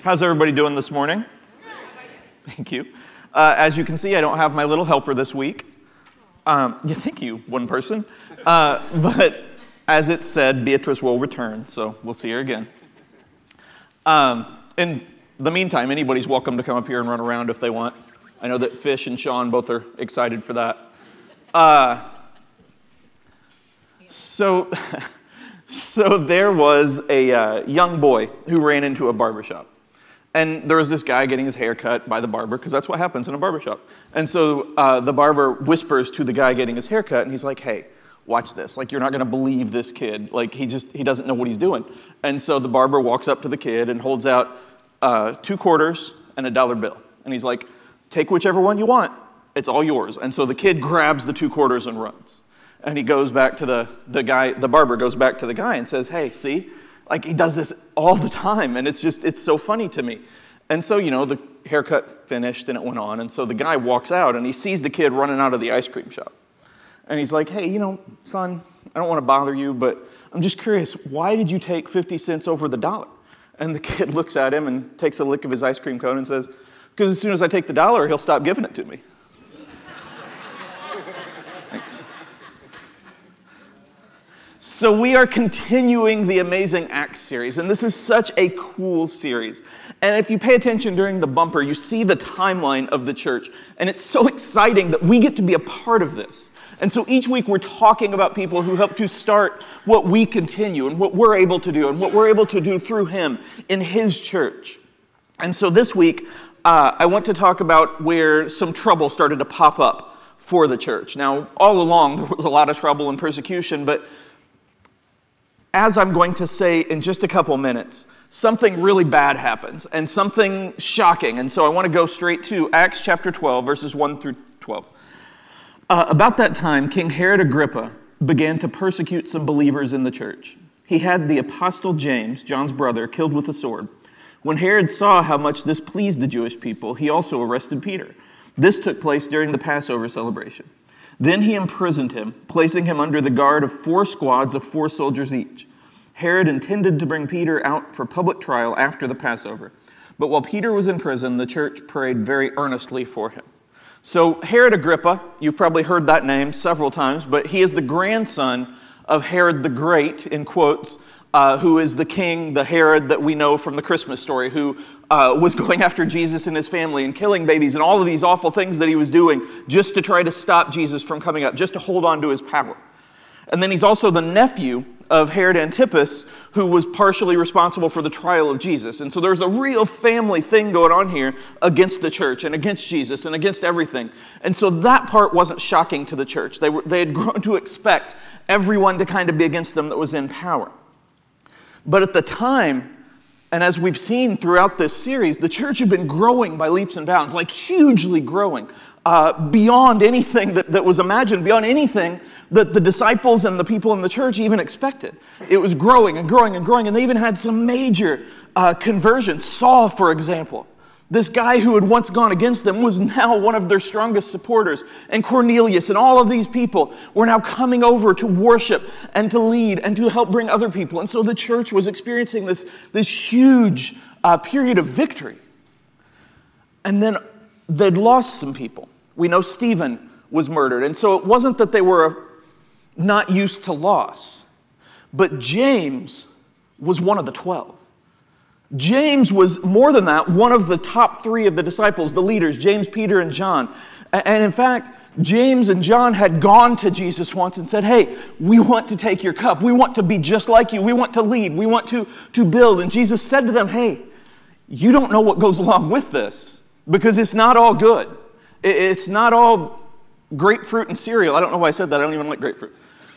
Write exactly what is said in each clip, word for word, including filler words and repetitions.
How's everybody doing this morning? Thank you. Uh, as you can see, I don't have my little helper this week. Um, yeah, thank you, one person. Uh, but as it said, Beatrice will return, so we'll see her again. Um, in the meantime, anybody's welcome to come up here and run around if they want. I know that Fish and Sean both are excited for that. Uh, so, so there was a uh, young boy who ran into a barbershop. And there was this guy getting his hair cut by the barber, because that's what happens in a barbershop. And so uh, the barber whispers to the guy getting his hair cut, and he's like, hey, watch this. Like, you're not going to believe this kid. Like, he just, he doesn't know what he's doing. And so the barber walks up to the kid and holds out uh, two quarters and a dollar bill. And he's like, take whichever one you want. It's all yours. And so the kid grabs the two quarters and runs. And he goes back to the, the guy, the barber goes back to the guy and says, hey, see? Like, he does this all the time, and it's just, it's so funny to me. And so, you know, the haircut finished, and it went on, and so the guy walks out, and he sees the kid running out of the ice cream shop. And he's like, hey, you know, son, I don't want to bother you, but I'm just curious, why did you take fifty cents over the dollar? And the kid looks at him and takes a lick of his ice cream cone and says, because as soon as I take the dollar, he'll stop giving it to me. Thanks. So we are continuing the Amazing Acts series, and this is such a cool series. And if you pay attention during the bumper, you see the timeline of the church, and it's so exciting that we get to be a part of this. And so each week we're talking about people who help to start what we continue and what we're able to do and what we're able to do through him in his church. And so this week, uh, I want to talk about where some trouble started to pop up for the church. Now, all along, there was a lot of trouble and persecution, but as I'm going to say in just a couple minutes, something really bad happens and something shocking. And so I want to go straight to Acts chapter twelve, verses one through twelve. Uh, about that time, King Herod Agrippa began to persecute some believers in the church. He had the apostle James, John's brother, killed with a sword. When Herod saw how much this pleased the Jewish people, he also arrested Peter. This took place during the Passover celebration. Then he imprisoned him, placing him under the guard of four squads of four soldiers each. Herod intended to bring Peter out for public trial after the Passover. But while Peter was in prison, the church prayed very earnestly for him. So Herod Agrippa, you've probably heard that name several times, but he is the grandson of Herod the Great, in quotes, uh, who is the king, the Herod that we know from the Christmas story, who uh, was going after Jesus and his family and killing babies and all of these awful things that he was doing just to try to stop Jesus from coming up, just to hold on to his power. And then he's also the nephew of Herod Antipas, who was partially responsible for the trial of Jesus. And so there's a real family thing going on here against the church and against Jesus and against everything. And so that part wasn't shocking to the church. They were, they had grown to expect everyone to kind of be against them that was in power. But at the time, and as we've seen throughout this series, the church had been growing by leaps and bounds, like hugely growing, uh, beyond anything that, that was imagined, beyond anything that the disciples and the people in the church even expected. It was growing and growing and growing, and they even had some major uh, conversions. Saul, for example, this guy who had once gone against them was now one of their strongest supporters. And Cornelius and all of these people were now coming over to worship and to lead and to help bring other people. And so the church was experiencing this, this huge uh, period of victory. And then they'd lost some people. We know Stephen was murdered. And so it wasn't that they were not used to loss, but James was one of the twelve. James was, more than that, one of the top three of the disciples, the leaders, James, Peter, and John. And in fact, James and John had gone to Jesus once and said, hey, we want to take your cup. We want to be just like you. We want to lead. We want to, to build. And Jesus said to them, hey, you don't know what goes along with this, because it's not all good. It's not all grapefruit and cereal. I don't know why I said that. I don't even like grapefruit.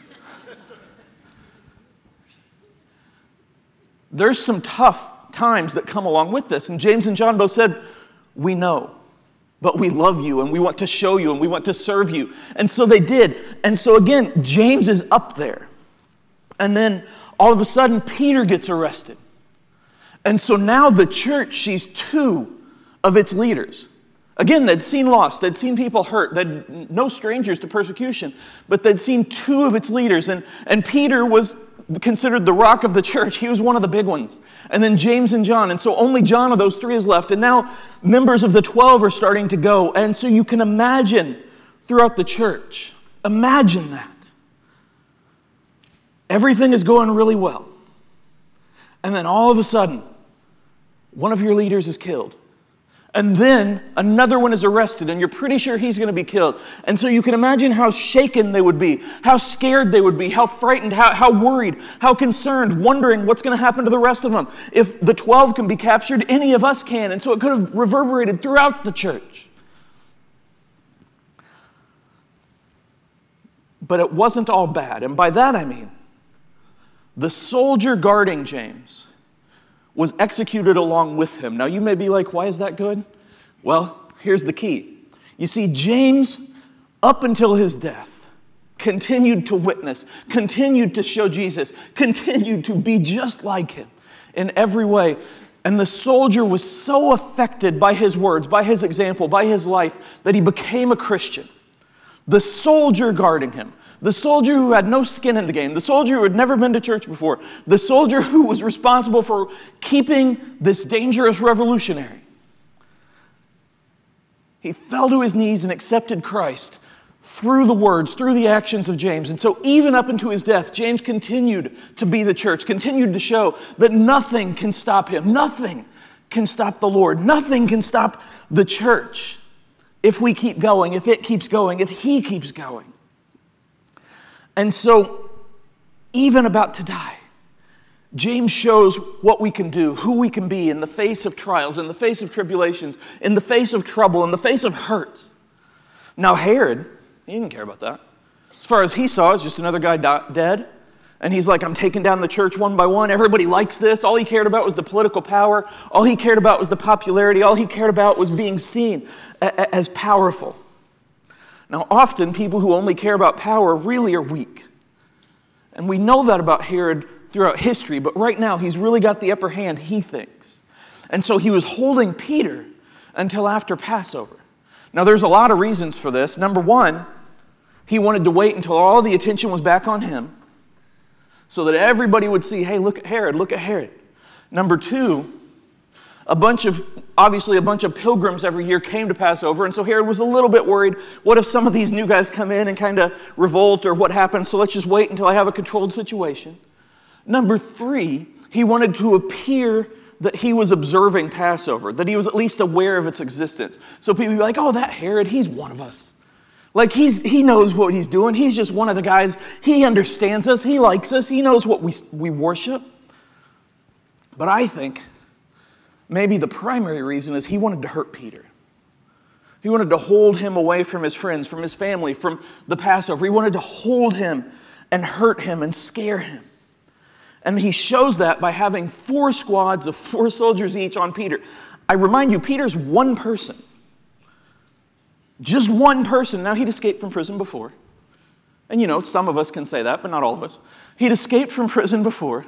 There's some tough times that come along with this. And James and John both said, we know, but we love you and we want to show you and we want to serve you. And so they did. And so again, James is up there. And then all of a sudden, Peter gets arrested. And so now the church sees two of its leaders. Again, they'd seen loss, they'd seen people hurt, they'd no strangers to persecution, but they'd seen two of its leaders. And, and Peter was considered the rock of the church. He was one of the big ones. And then James and John. And so only John of those three is left. And now members of the twelve are starting to go. And so you can imagine throughout the church, imagine that. Everything is going really well. And then all of a sudden, one of your leaders is killed. And then another one is arrested, and you're pretty sure he's going to be killed. And so you can imagine how shaken they would be, how scared they would be, how frightened, how, how worried, how concerned, wondering what's going to happen to the rest of them. If the twelve can be captured, any of us can. And so it could have reverberated throughout the church. But it wasn't all bad. And by that I mean, the soldier guarding James was executed along with him. Now you may be like, why is that good? Well, here's the key. You see, James, up until his death, continued to witness, continued to show Jesus, continued to be just like him in every way. And the soldier was so affected by his words, by his example, by his life, that he became a Christian. The soldier guarding him, the soldier who had no skin in the game, the soldier who had never been to church before, the soldier who was responsible for keeping this dangerous revolutionary. He fell to his knees and accepted Christ through the words, through the actions of James. And so even up into his death, James continued to be the church, continued to show that nothing can stop him. Nothing can stop the Lord. Nothing can stop the church if we keep going, if it keeps going, if he keeps going. And so, even about to die, James shows what we can do, who we can be in the face of trials, in the face of tribulations, in the face of trouble, in the face of hurt. Now Herod, he didn't care about that. As far as he saw, it's just another guy di- dead. And he's like, I'm taking down the church one by one. Everybody likes this. All he cared about was the political power. All he cared about was the popularity. All he cared about was being seen a- a- as powerful. Now, often people who only care about power really are weak. And we know that about Herod throughout history, but right now he's really got the upper hand, he thinks. And so he was holding Peter until after Passover. Now, there's a lot of reasons for this. Number one, he wanted to wait until all the attention was back on him so that everybody would see, hey, look at Herod, look at Herod. Number two, A bunch of, obviously a bunch of pilgrims every year came to Passover, and so Herod was a little bit worried, what if some of these new guys come in and kind of revolt or what happens, so let's just wait until I have a controlled situation. Number three, he wanted to appear that he was observing Passover, that he was at least aware of its existence. So people would be like, oh, that Herod, he's one of us. Like he's he knows what he's doing, he's just one of the guys, he understands us, he likes us, he knows what we, we worship. But I think maybe the primary reason is he wanted to hurt Peter. He wanted to hold him away from his friends, from his family, from the Passover. He wanted to hold him and hurt him and scare him. And he shows that by having four squads of four soldiers each on Peter. I remind you, Peter's one person. Just one person. Now, he'd escaped from prison before. And you know, some of us can say that, but not all of us. He'd escaped from prison before.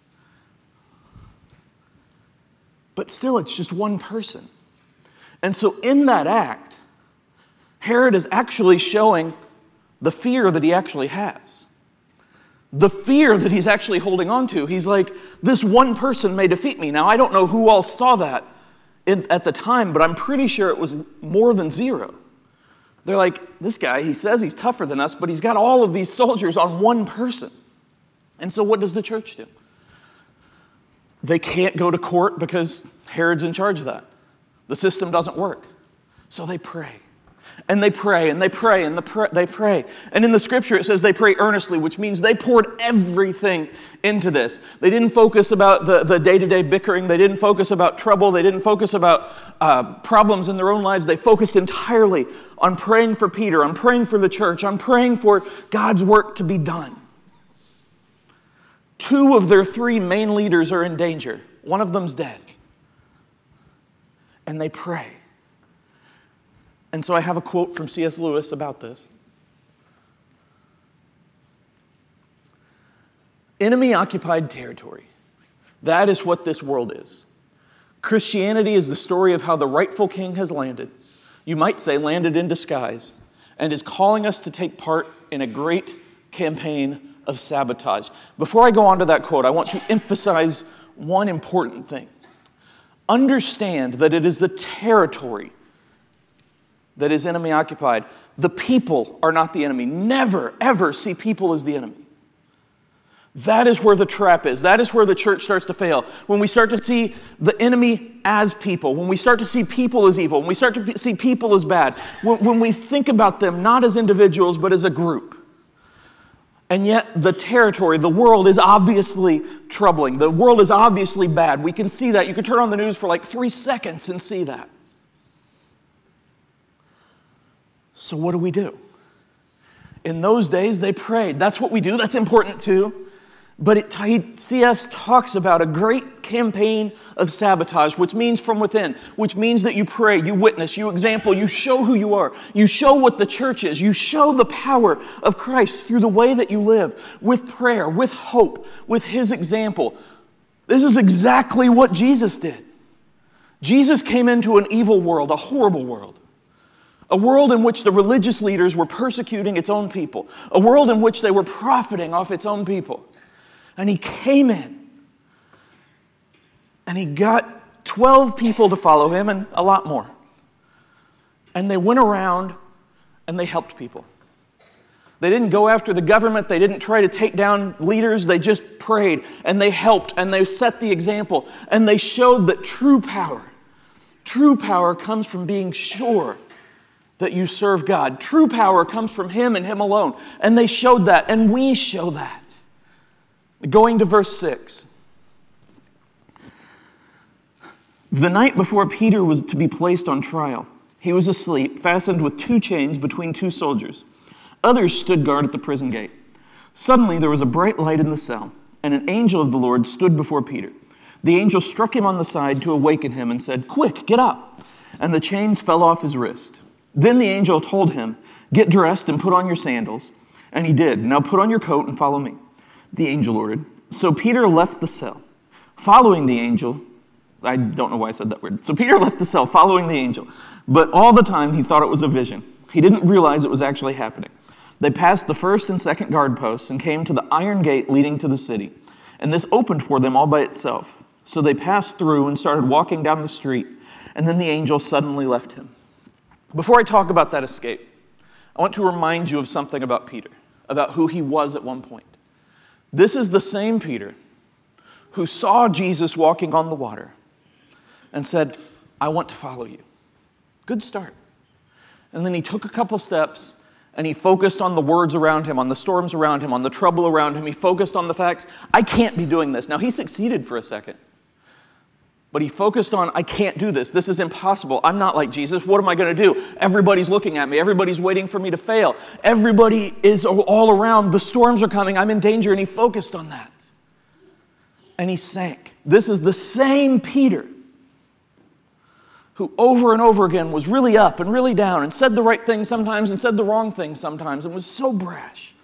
But still, it's just one person. And so in that act, Herod is actually showing the fear that he actually has. The fear that he's actually holding on to. He's like, this one person may defeat me. Now, I don't know who all saw that in, at the time, but I'm pretty sure it was more than zero. They're like, this guy, he says he's tougher than us, but he's got all of these soldiers on one person. And so what does the church do? They can't go to court because Herod's in charge of that. The system doesn't work. So they pray. And they pray, and they pray, and the they pray. And in the scripture it says they pray earnestly, which means they poured everything into this. They didn't focus about the, the day-to-day bickering. They didn't focus about trouble. They didn't focus about uh, problems in their own lives. They focused entirely on praying for Peter, on praying for the church, on praying for God's work to be done. Two of their three main leaders are in danger. One of them's dead. And they pray. And so I have a quote from C S Lewis about this. Enemy-occupied territory. That is what this world is. Christianity is the story of how the rightful king has landed. You might say landed in disguise. And is calling us to take part in a great campaign of sabotage. Before I go on to that quote, I want to emphasize one important thing. Understand that it is the territory that is enemy occupied. The people are not the enemy. Never, ever see people as the enemy. That is where the trap is. That is where the church starts to fail. When we start to see the enemy as people, when we start to see people as evil, when we start to see people as bad, when, when we think about them not as individuals but as a group. And yet the territory, the world is obviously troubling. The world is obviously bad. We can see that. You can turn on the news for like three seconds and see that. So what do we do? In those days, they prayed. That's what we do. That's important too. But it, C S talks about a great campaign of sabotage, which means from within, which means that you pray, you witness, you example, you show who you are. You show what the church is. You show the power of Christ through the way that you live, with prayer, with hope, with His example. This is exactly what Jesus did. Jesus came into an evil world, a horrible world. A world in which the religious leaders were persecuting its own people. A world in which they were profiting off its own people. And He came in. And He got twelve people to follow Him and a lot more. And they went around and they helped people. They didn't go after the government. They didn't try to take down leaders. They just prayed and they helped and they set the example. And they showed that true power, true power comes from being sure that you serve God. True power comes from Him and Him alone. And they showed that, and we show that. Going to verse six. The night before Peter was to be placed on trial, he was asleep, fastened with two chains between two soldiers. Others stood guard at the prison gate. Suddenly there was a bright light in the cell, and an angel of the Lord stood before Peter. The angel struck him on the side to awaken him and said, "Quick, get up." And the chains fell off his wrist. Then the angel told him, "Get dressed and put on your sandals." And he did. "Now put on your coat and follow me," the angel ordered. So Peter left the cell, following the angel. I don't know why I said that word. So Peter left the cell, following the angel. But all the time he thought it was a vision. He didn't realize it was actually happening. They passed the first and second guard posts and came to the iron gate leading to the city. And this opened for them all by itself. So they passed through and started walking down the street. And then the angel suddenly left him. Before I talk about that escape, I want to remind you of something about Peter, about who he was at one point. This is the same Peter who saw Jesus walking on the water and said, "I want to follow you." Good start. And then he took a couple steps and he focused on the words around him, on the storms around him, on the trouble around him. He focused on the fact, I can't be doing this. Now, he succeeded for a second. But he focused on, I can't do this. This is impossible. I'm not like Jesus. What am I going to do? Everybody's looking at me. Everybody's waiting for me to fail. Everybody is all around. The storms are coming. I'm in danger. And he focused on that. And he sank. This is the same Peter who over and over again was really up and really down and said the right thing sometimes and said the wrong thing sometimes and was so brash.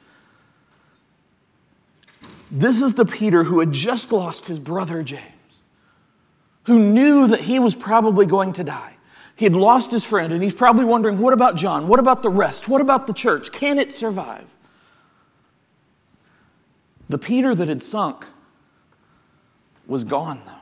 This is the Peter who had just lost his brother James, who knew that he was probably going to die. He had lost his friend, and he's probably wondering, what about John? What about the rest? What about the church? Can it survive? The Peter that had sunk was gone, though.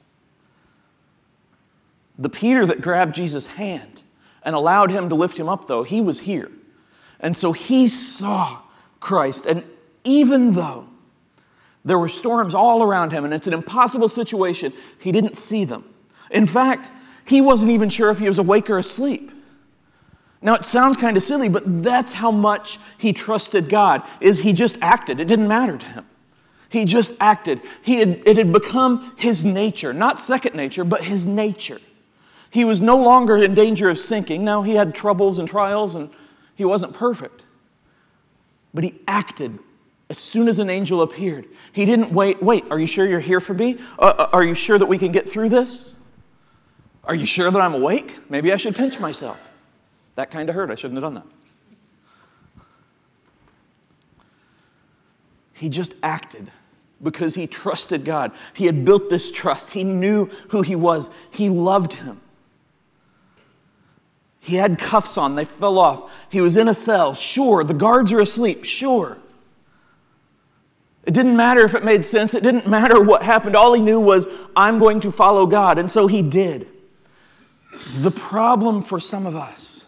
The Peter that grabbed Jesus' hand and allowed him to lift him up, though, he was here. And so he saw Christ, and even though there were storms all around him, and it's an impossible situation, he didn't see them. In fact, he wasn't even sure if he was awake or asleep. Now, it sounds kind of silly, but that's how much he trusted God, is he just acted. It didn't matter to him. He just acted. He had, it had become his nature, not second nature, but his nature. He was no longer in danger of sinking. Now, he had troubles and trials, and he wasn't perfect. But he acted as soon as an angel appeared. He didn't wait. Wait, are you sure you're here for me? Uh, are you sure that we can get through this? Are you sure that I'm awake? Maybe I should pinch myself. That kind of hurt. I shouldn't have done that. He just acted because he trusted God. He had built this trust. He knew who he was. He loved him. He had cuffs on. They fell off. He was in a cell. Sure. The guards are asleep. Sure. It didn't matter if it made sense. It didn't matter what happened. All he knew was, I'm going to follow God. And so he did. The problem for some of us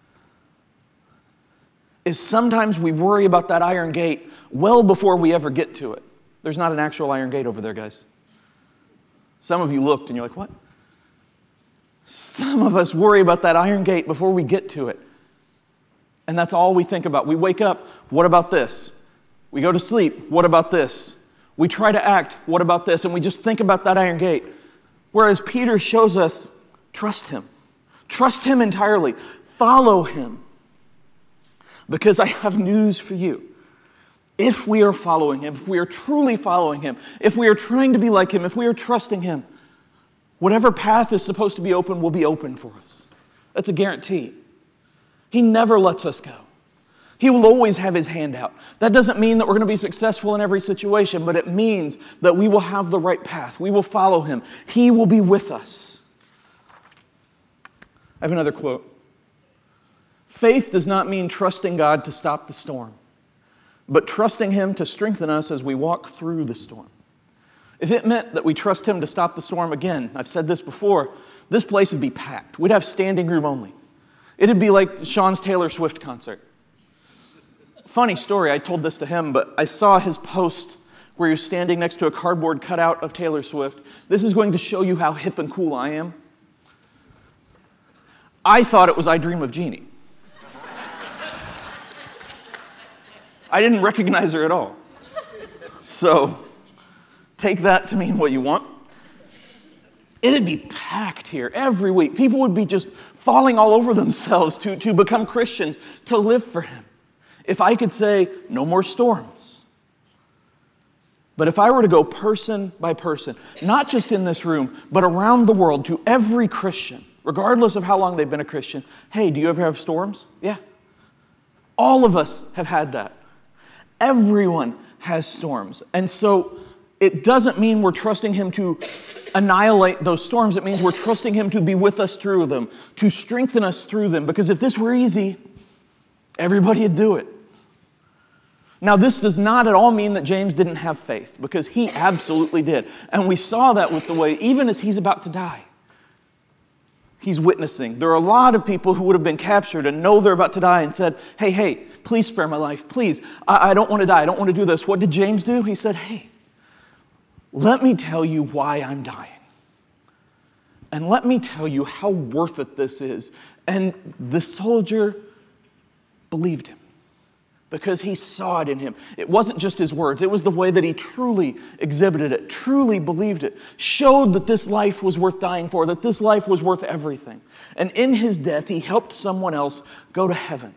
is sometimes we worry about that iron gate well before we ever get to it. There's not an actual iron gate over there, guys. Some of you looked and you're like, what? Some of us worry about that iron gate before we get to it. And that's all we think about. We wake up, what about this? We go to sleep, what about this? We try to act, what about this? And we just think about that iron gate. Whereas Peter shows us, trust him. Trust him entirely. Follow him. Because I have news for you. If we are following him, if we are truly following him, if we are trying to be like him, if we are trusting him, whatever path is supposed to be open will be open for us. That's a guarantee. He never lets us go. He will always have his hand out. That doesn't mean that we're going to be successful in every situation, but it means that we will have the right path. We will follow him. He will be with us. I have another quote. Faith does not mean trusting God to stop the storm, but trusting him to strengthen us as we walk through the storm. If it meant that we trust him to stop the storm, again, I've said this before, this place would be packed. We'd have standing room only. It'd be like Sean's Taylor Swift concert. Funny story, I told this to him, but I saw his post where he was standing next to a cardboard cutout of Taylor Swift. This is going to show you how hip and cool I am. I thought it was I Dream of Jeannie. I didn't recognize her at all. So, take that to mean what you want. It'd be packed here every week. People would be just falling all over themselves to, to become Christians, to live for him. If I could say, no more storms. But if I were to go person by person, not just in this room, but around the world, to every Christian, regardless of how long they've been a Christian, hey, do you ever have storms? Yeah. All of us have had that. Everyone has storms. And so it doesn't mean we're trusting him to annihilate those storms. It means we're trusting him to be with us through them, to strengthen us through them. Because if this were easy, everybody would do it. Now, this does not at all mean that James didn't have faith, because he absolutely did. And we saw that with the way, even as he's about to die, he's witnessing. There are a lot of people who would have been captured and know they're about to die and said, hey, hey, please spare my life. Please, I, I don't want to die. I don't want to do this. What did James do? He said, hey, let me tell you why I'm dying. And let me tell you how worth it this is. And the soldier believed him because he saw it in him. It wasn't just his words. It was the way that he truly exhibited it, truly believed it, showed that this life was worth dying for, that this life was worth everything. And in his death, he helped someone else go to heaven.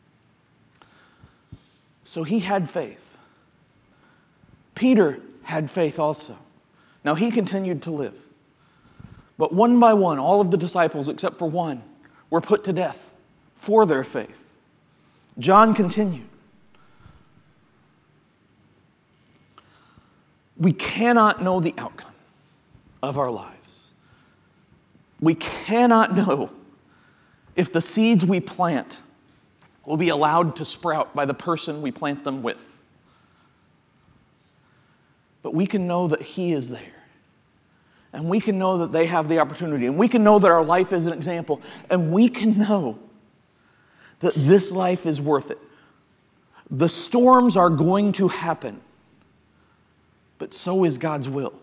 So he had faith. Peter had faith also. Now he continued to live. But one by one, all of the disciples, except for one, were put to death for their faith. John continued. We cannot know the outcome of our lives. We cannot know if the seeds we plant will be allowed to sprout by the person we plant them with. But we can know that he is there. And we can know that they have the opportunity. And we can know that our life is an example. And we can know that this life is worth it. The storms are going to happen. But so is God's will.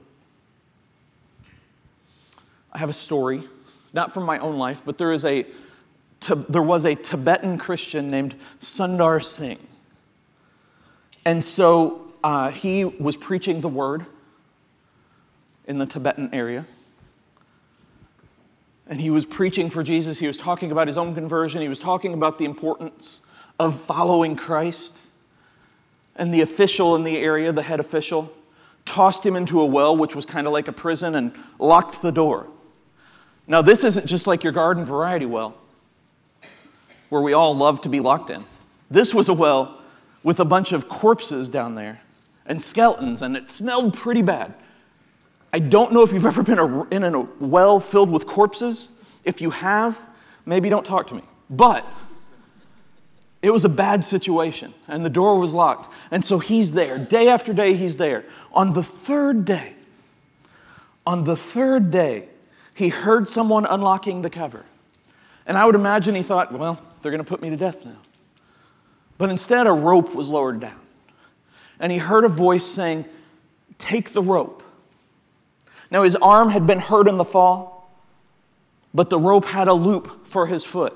I have a story, not from my own life, but there is a there was a Tibetan Christian named Sundar Singh. And so uh, he was preaching the word in the Tibetan area. And he was preaching for Jesus. He was talking about his own conversion. He was talking about the importance of following Christ. And the official in the area, the head official, tossed him into a well, which was kind of like a prison, and locked the door. Now, this isn't just like your garden variety well, where we all love to be locked in. This was a well with a bunch of corpses down there and skeletons, and it smelled pretty bad. I don't know if you've ever been in a well filled with corpses. If you have, maybe don't talk to me. But It was a bad situation, and the door was locked. And so he's there. Day after day, he's there. On the third day, on the third day, he heard someone unlocking the cover. And I would imagine he thought, well, they're going to put me to death now. But instead, a rope was lowered down. And he heard a voice saying, take the rope. Now, his arm had been hurt in the fall, but the rope had a loop for his foot.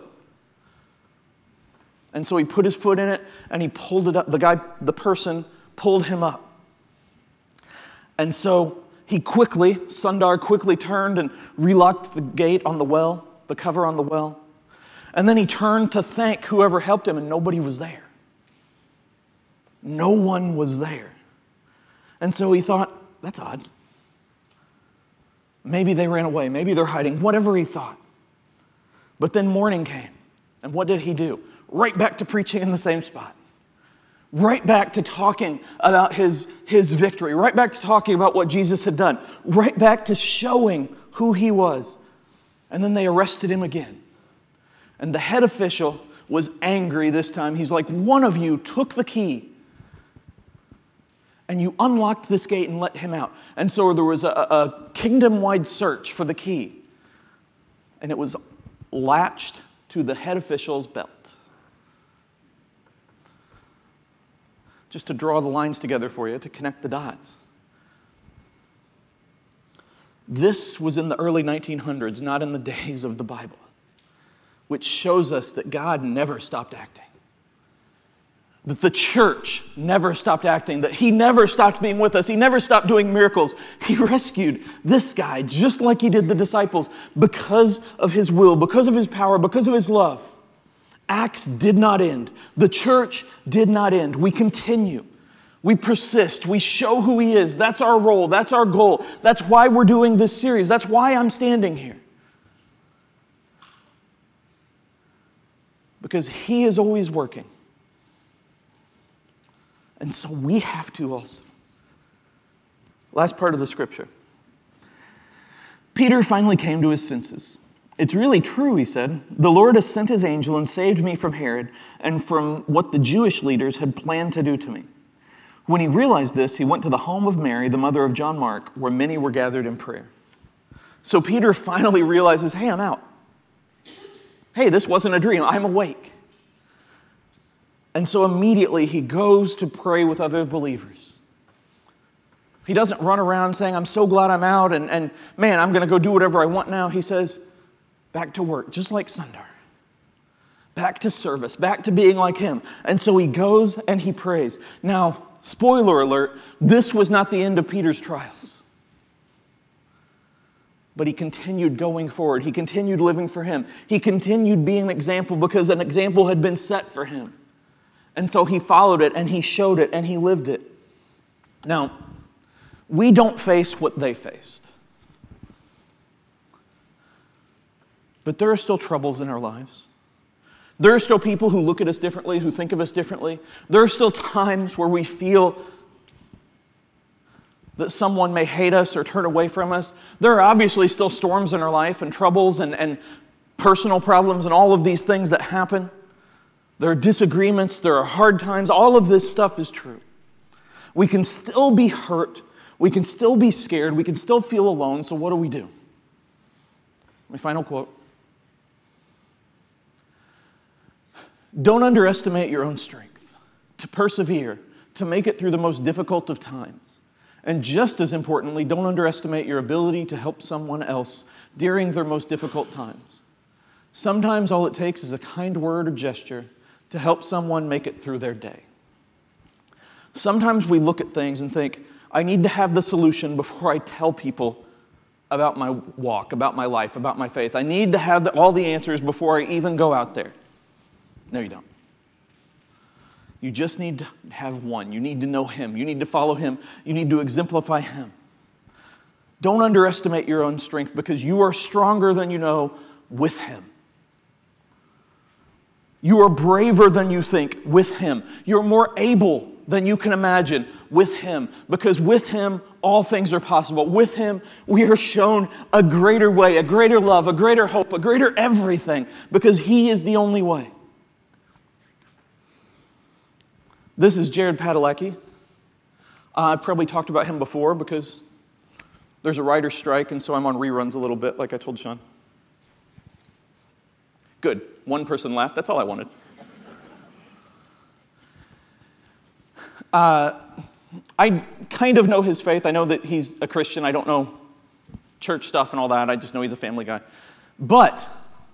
And so he put his foot in it, and he pulled it up. The guy, the person, pulled him up. And so he quickly, Sundar quickly turned and relocked the gate on the well, the cover on the well. And then he turned to thank whoever helped him, and nobody was there. No one was there. And so he thought, that's odd. Maybe they ran away. Maybe they're hiding. Whatever he thought. But then morning came. And what did he do? Right back to preaching in the same spot. Right back to talking about his, his victory. Right back to talking about what Jesus had done. Right back to showing who he was. And then they arrested him again. And the head official was angry this time. He's like, one of you took the key and you unlocked this gate and let him out. And so there was a, a kingdom-wide search for the key. And it was latched to the head official's belt. Just to draw the lines together for you, to connect the dots. This was in the early nineteen hundreds, not in the days of the Bible, which shows us that God never stopped acting. That the church never stopped acting, that he never stopped being with us. He never stopped doing miracles. He rescued this guy just like he did the disciples because of his will, because of his power, because of his love. Acts did not end. The church did not end. We continue. We persist. We show who he is. That's our role. That's our goal. That's why we're doing this series. That's why I'm standing here. Because he is always working. And so we have to also. Last part of the scripture. Peter finally came to his senses. It's really true, he said. The Lord has sent his angel and saved me from Herod and from what the Jewish leaders had planned to do to me. When he realized this, he went to the home of Mary, the mother of John Mark, where many were gathered in prayer. So Peter finally realizes, hey, I'm out. Hey, this wasn't a dream. I'm awake. And so immediately he goes to pray with other believers. He doesn't run around saying, I'm so glad I'm out, and, and man, I'm going to go do whatever I want now. He says, back to work, just like Sundar. Back to service, back to being like him. And so he goes and he prays. Now, spoiler alert, this was not the end of Peter's trials. But he continued going forward. He continued living for him. He continued being an example because an example had been set for him. And so he followed it and he showed it and he lived it. Now, we don't face what they faced. But there are still troubles in our lives. There are still people who look at us differently, who think of us differently. There are still times where we feel that someone may hate us or turn away from us. There are obviously still storms in our life and troubles and, and personal problems and all of these things that happen. There are disagreements, there are hard times. All of this stuff is true. We can still be hurt. We can still be scared. We can still feel alone. So what do we do? My final quote. Don't underestimate your own strength to persevere, to make it through the most difficult of times. And just as importantly, don't underestimate your ability to help someone else during their most difficult times. Sometimes all it takes is a kind word or gesture to help someone make it through their day. Sometimes we look at things and think, I need to have the solution before I tell people about my walk, about my life, about my faith. I need to have the, all the answers before I even go out there. No, you don't. You just need to have one. You need to know him. You need to follow him. You need to exemplify him. Don't underestimate your own strength because you are stronger than you know with him. You are braver than you think with him. You're more able than you can imagine with him. Because with him, all things are possible. With him, we are shown a greater way, a greater love, a greater hope, a greater everything. Because he is the only way. This is Jared Padalecki. Uh, I've probably talked about him before because there's a writer's strike, and so I'm on reruns a little bit, like I told Sean. Good. One person laughed. That's all I wanted. Uh, I kind of know his faith. I know that he's a Christian. I don't know church stuff and all that. I just know he's a family guy. But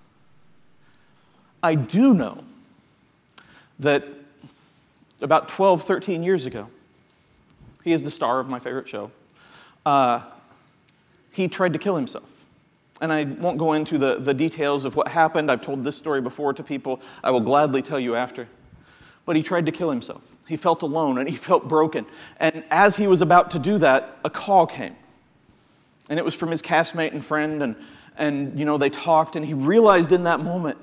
I do know that about twelve, thirteen years ago, he is the star of my favorite show, uh, he tried to kill himself. And I won't go into the, the details of what happened. I've told this story before to people. I will gladly tell you after. But he tried to kill himself. He felt alone and he felt broken. And as he was about to do that, a call came. And it was from his castmate and friend. And, and you know, they talked. And he realized in that moment,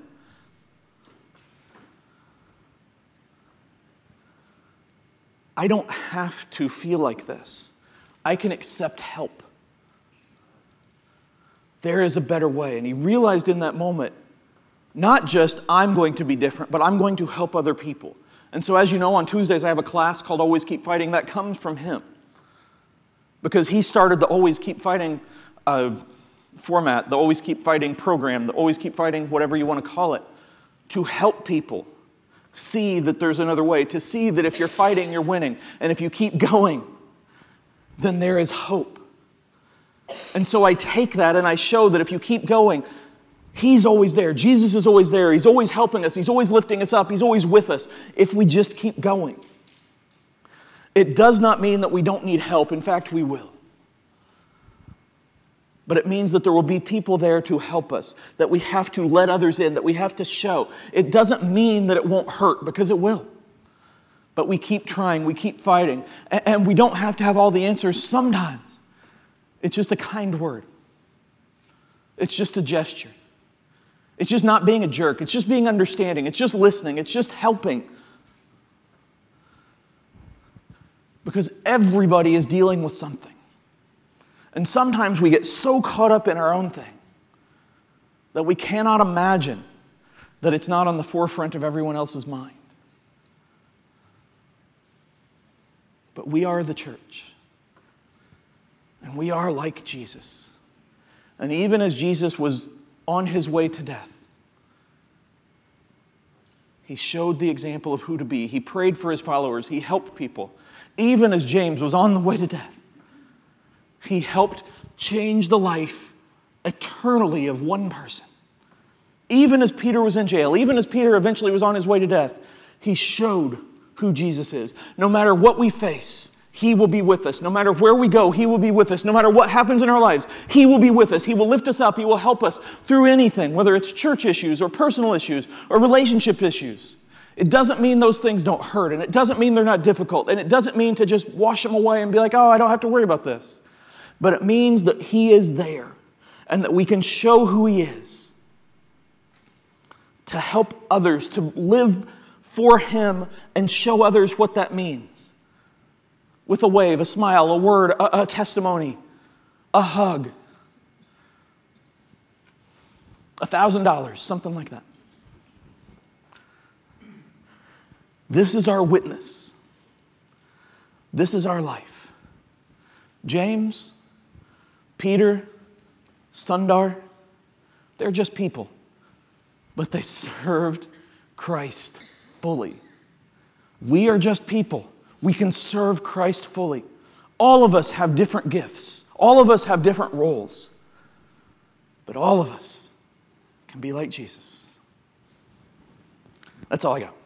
I don't have to feel like this. I can accept help. There is a better way. And he realized in that moment, not just I'm going to be different, but I'm going to help other people. And so as you know, on Tuesdays I have a class called Always Keep Fighting. That comes from him. Because he started the Always Keep Fighting uh, format, the Always Keep Fighting program, the Always Keep Fighting, whatever you want to call it, to help people see that there's another way, to see that if you're fighting, you're winning. And if you keep going, then there is hope. And so I take that and I show that if you keep going, He's always there. Jesus is always there. He's always helping us. He's always lifting us up. He's always with us if we just keep going. It does not mean that we don't need help. In fact, we will. But it means that there will be people there to help us, that we have to let others in, that we have to show. It doesn't mean that it won't hurt, because it will. But we keep trying. We keep fighting. And we don't have to have all the answers sometimes. It's just a kind word. It's just a gesture. It's just not being a jerk. It's just being understanding. It's just listening. It's just helping. Because everybody is dealing with something. And sometimes we get so caught up in our own thing that we cannot imagine that it's not on the forefront of everyone else's mind. But we are the church. And we are like Jesus. And even as Jesus was on his way to death, he showed the example of who to be. He prayed for his followers. He helped people. Even as James was on the way to death, he helped change the life eternally of one person. Even as Peter was in jail, even as Peter eventually was on his way to death, he showed who Jesus is. No matter what we face, He will be with us. No matter where we go, He will be with us. No matter what happens in our lives, He will be with us. He will lift us up. He will help us through anything, whether it's church issues or personal issues or relationship issues. It doesn't mean those things don't hurt, and it doesn't mean they're not difficult, and it doesn't mean to just wash them away and be like, oh, I don't have to worry about this. But it means that He is there and that we can show who He is to help others, to live for Him and show others what that means. With a wave, a smile, a word, a, a testimony, a hug, a thousand dollars, something like that. This is our witness. This is our life. James, Peter, Sundar, they're just people, but they served Christ fully. We are just people. We can serve Christ fully. All of us have different gifts. All of us have different roles. But all of us can be like Jesus. That's all I got.